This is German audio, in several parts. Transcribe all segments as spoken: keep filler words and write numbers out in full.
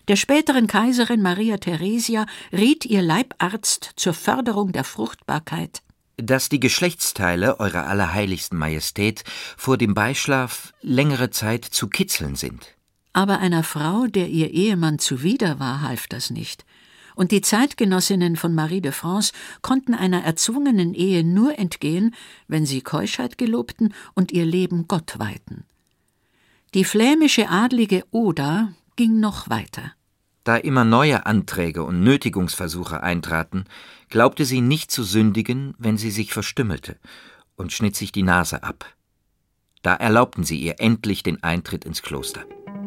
Der späteren Kaiserin Maria Theresia riet ihr Leibarzt zur Förderung der Fruchtbarkeit: Dass die Geschlechtsteile Eurer Allerheiligsten Majestät vor dem Beischlaf längere Zeit zu kitzeln sind. Aber einer Frau, der ihr Ehemann zuwider war, half das nicht. Und die Zeitgenossinnen von Marie de France konnten einer erzwungenen Ehe nur entgehen, wenn sie Keuschheit gelobten und ihr Leben Gott weihten. Die flämische Adlige Oda ging noch weiter. Da immer neue Anträge und Nötigungsversuche eintraten, glaubte sie nicht zu sündigen, wenn sie sich verstümmelte, und schnitt sich die Nase ab. Da erlaubten sie ihr endlich den Eintritt ins Kloster.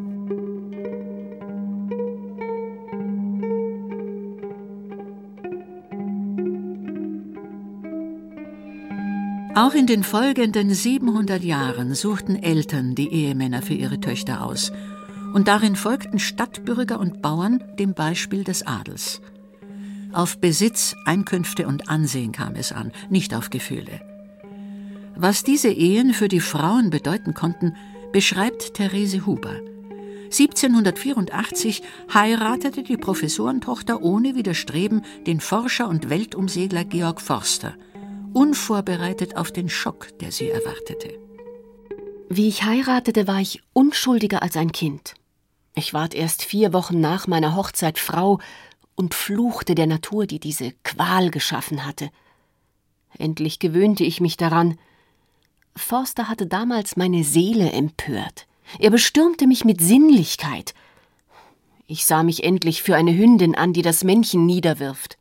Auch in den folgenden siebenhundert Jahren suchten Eltern die Ehemänner für ihre Töchter aus. Und darin folgten Stadtbürger und Bauern dem Beispiel des Adels. Auf Besitz, Einkünfte und Ansehen kam es an, nicht auf Gefühle. Was diese Ehen für die Frauen bedeuten konnten, beschreibt Therese Huber. siebzehnhundertvierundachtzig heiratete die Professorentochter ohne Widerstreben den Forscher und Weltumsegler Georg Forster, unvorbereitet auf den Schock, der sie erwartete. Wie ich heiratete, war ich unschuldiger als ein Kind. Ich ward erst vier Wochen nach meiner Hochzeit Frau und fluchte der Natur, die diese Qual geschaffen hatte. Endlich gewöhnte ich mich daran. Forster hatte damals meine Seele empört. Er bestürmte mich mit Sinnlichkeit. Ich sah mich endlich für eine Hündin an, die das Männchen niederwirft.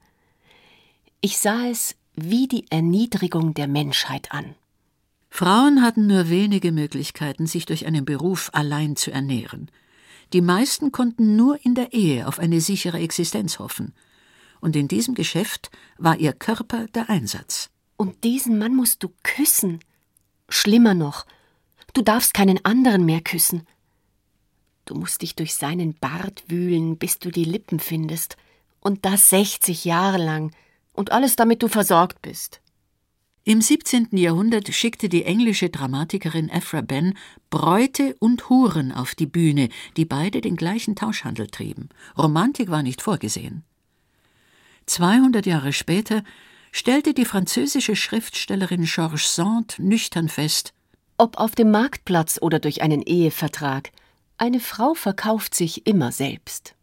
Ich sah es wie die Erniedrigung der Menschheit an. Frauen hatten nur wenige Möglichkeiten, sich durch einen Beruf allein zu ernähren. Die meisten konnten nur in der Ehe auf eine sichere Existenz hoffen. Und in diesem Geschäft war ihr Körper der Einsatz. Und diesen Mann musst du küssen. Schlimmer noch, du darfst keinen anderen mehr küssen. Du musst dich durch seinen Bart wühlen, bis du die Lippen findest. Und das sechzig Jahre lang. Und alles, damit du versorgt bist. Im siebzehnten Jahrhundert schickte die englische Dramatikerin Aphra Behn Bräute und Huren auf die Bühne, die beide den gleichen Tauschhandel trieben. Romantik war nicht vorgesehen. zweihundert Jahre später stellte die französische Schriftstellerin George Sand nüchtern fest: Ob auf dem Marktplatz oder durch einen Ehevertrag, eine Frau verkauft sich immer selbst.